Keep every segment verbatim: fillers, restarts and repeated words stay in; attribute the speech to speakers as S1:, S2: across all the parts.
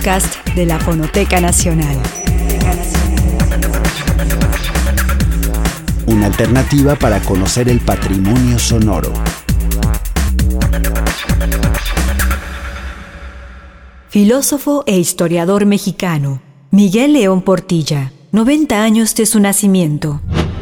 S1: podcast de la Fonoteca Nacional.
S2: Una alternativa para conocer el patrimonio sonoro.
S1: Filósofo e historiador mexicano, Miguel León Portilla, noventa años de su nacimiento.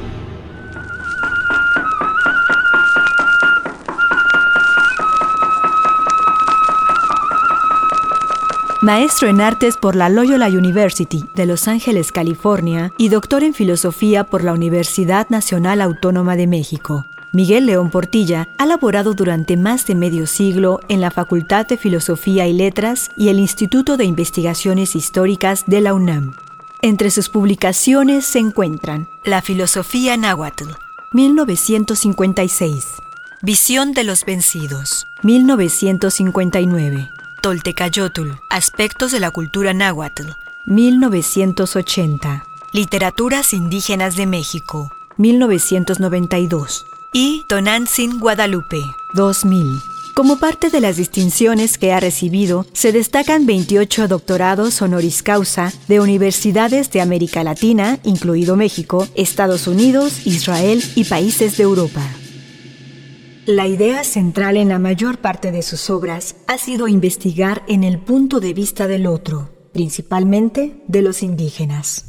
S1: Maestro en Artes por la Loyola University de Los Ángeles, California, y doctor en Filosofía por la Universidad Nacional Autónoma de México. Miguel León Portilla ha laborado durante más de medio siglo en la Facultad de Filosofía y Letras y el Instituto de Investigaciones Históricas de la UNAM. Entre sus publicaciones se encuentran La Filosofía Náhuatl, mil novecientos cincuenta y seis, Visión de los Vencidos, mil novecientos cincuenta y nueve, Toltecayotl, Aspectos de la Cultura Náhuatl, mil novecientos ochenta, Literaturas Indígenas de México, mil novecientos noventa y dos, y Tonantzin Guadalupe, dos mil. Como parte de las distinciones que ha recibido, se destacan veintiocho doctorados honoris causa de universidades de América Latina, incluido México, Estados Unidos, Israel y países de Europa. La idea central en la mayor parte de sus obras ha sido investigar en el punto de vista del otro, principalmente de los indígenas.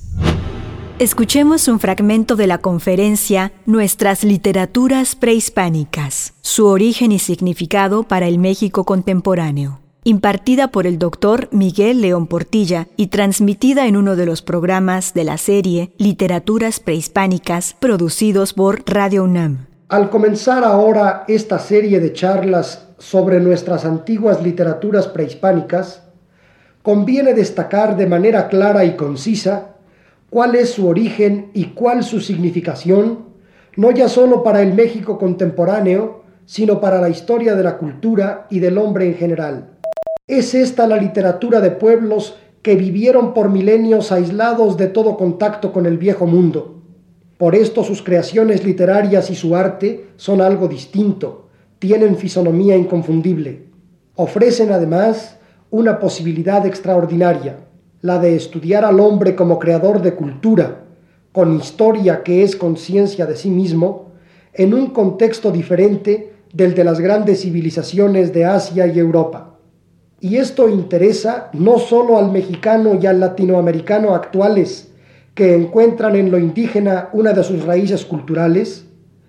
S1: Escuchemos un fragmento de la conferencia Nuestras literaturas prehispánicas, su origen y significado para el México contemporáneo, impartida por el doctor Miguel León Portilla y transmitida en uno de los programas de la serie Literaturas Prehispánicas producidos por Radio UNAM.
S3: Al comenzar ahora esta serie de charlas sobre nuestras antiguas literaturas prehispánicas, conviene destacar de manera clara y concisa cuál es su origen y cuál su significación, no ya solo para el México contemporáneo, sino para la historia de la cultura y del hombre en general. Es esta la literatura de pueblos que vivieron por milenios aislados de todo contacto con el viejo mundo. Por esto sus creaciones literarias y su arte son algo distinto, tienen fisonomía inconfundible. Ofrecen además una posibilidad extraordinaria, la de estudiar al hombre como creador de cultura, con historia que es conciencia de sí mismo, en un contexto diferente del de las grandes civilizaciones de Asia y Europa. Y esto interesa no solo al mexicano y al latinoamericano actuales, que encuentran en lo indígena una de sus raíces culturales,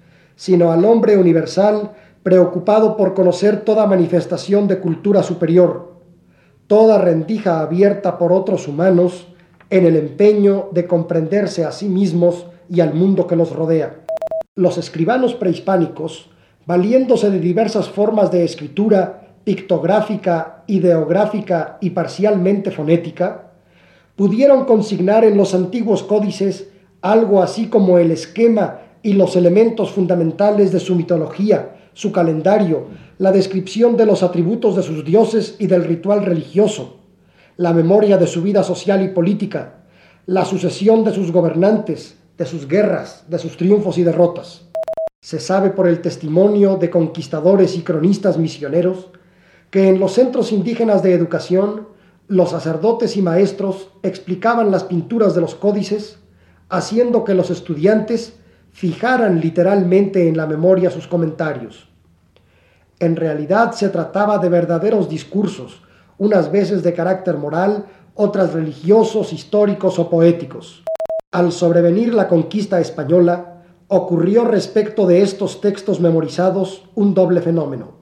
S3: sino al hombre universal preocupado por conocer toda manifestación de cultura superior, toda rendija abierta por otros humanos en el empeño de comprenderse a sí mismos y al mundo que los rodea. Los escribanos prehispánicos, valiéndose de diversas formas de escritura pictográfica, ideográfica y parcialmente fonética, pudieron consignar en los antiguos códices algo así como el esquema y los elementos fundamentales de su mitología, su calendario, la descripción de los atributos de sus dioses y del ritual religioso, la memoria de su vida social y política, la sucesión de sus gobernantes, de sus guerras, de sus triunfos y derrotas. Se sabe por el testimonio de conquistadores y cronistas misioneros que en los centros indígenas de educación los sacerdotes y maestros explicaban las pinturas de los códices, haciendo que los estudiantes fijaran literalmente en la memoria sus comentarios. En realidad se trataba de verdaderos discursos, unas veces de carácter moral, otras religiosos, históricos o poéticos. Al sobrevenir la conquista española, ocurrió respecto de estos textos memorizados un doble fenómeno.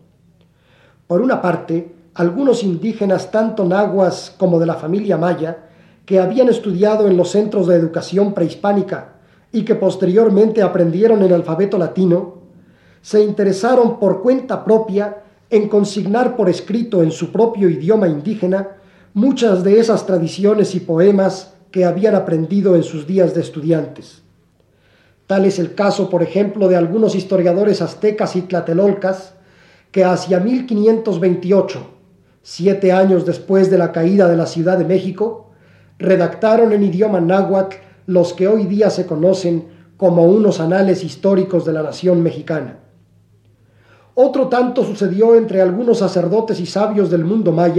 S3: Por una parte, algunos indígenas, tanto nahuas como de la familia maya, que habían estudiado en los centros de educación prehispánica y que posteriormente aprendieron el alfabeto latino, se interesaron por cuenta propia en consignar por escrito en su propio idioma indígena muchas de esas tradiciones y poemas que habían aprendido en sus días de estudiantes. Tal es el caso, por ejemplo, de algunos historiadores aztecas y tlatelolcas que hacia mil quinientos veintiocho, siete años después de la caída de la Ciudad de México, redactaron en idioma náhuatl los que hoy día se conocen como unos anales históricos de la nación mexicana. Otro tanto sucedió entre algunos sacerdotes y sabios del mundo maya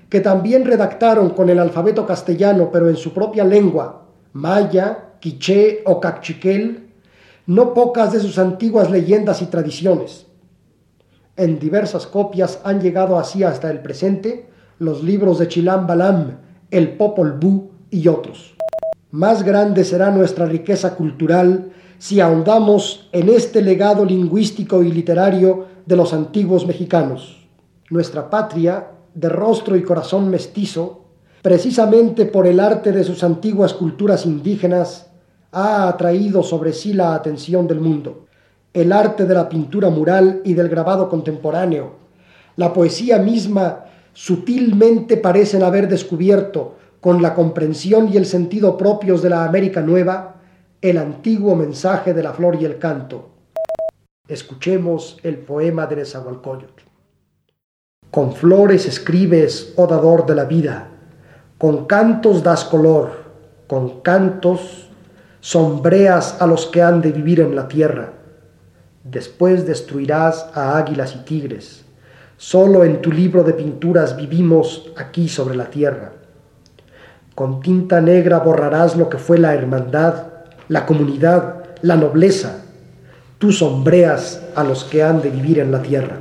S3: que también redactaron con el alfabeto castellano, pero en su propia lengua, maya, quiché o cachiquel, no pocas de sus antiguas leyendas y tradiciones. En diversas copias han llegado así hasta el presente los libros de Chilam Balam, el Popol Vuh y otros. Más grande será nuestra riqueza cultural si ahondamos en este legado lingüístico y literario de los antiguos mexicanos. Nuestra patria, de rostro y corazón mestizo, precisamente por el arte de sus antiguas culturas indígenas, ha atraído sobre sí la atención del mundo. El arte de la pintura mural y del grabado contemporáneo, la poesía misma, sutilmente parecen haber descubierto, con la comprensión y el sentido propios de la América Nueva, el antiguo mensaje de la flor y el canto. Escuchemos el poema de Nezahualcóyotl. Con flores escribes, oh dador de la vida, con cantos das color, con cantos sombreas a los que han de vivir en la tierra. Después destruirás a águilas y tigres. Solo en tu libro de pinturas vivimos aquí sobre la tierra. Con tinta negra borrarás lo que fue la hermandad, la comunidad, la nobleza. Tú sombreas a los que han de vivir en la tierra.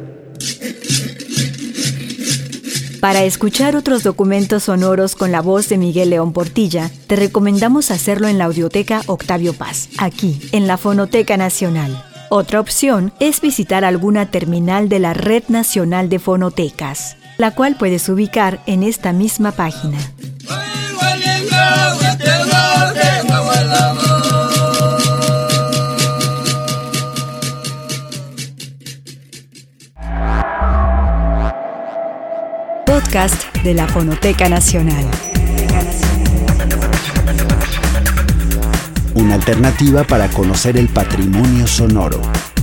S1: Para escuchar otros documentos sonoros con la voz de Miguel León Portilla, te recomendamos hacerlo en la Audioteca Octavio Paz, aquí, en la Fonoteca Nacional. Otra opción es visitar alguna terminal de la Red Nacional de Fonotecas, la cual puedes ubicar en esta misma página. Podcast de la Fonoteca Nacional.
S2: Una alternativa para conocer el patrimonio sonoro.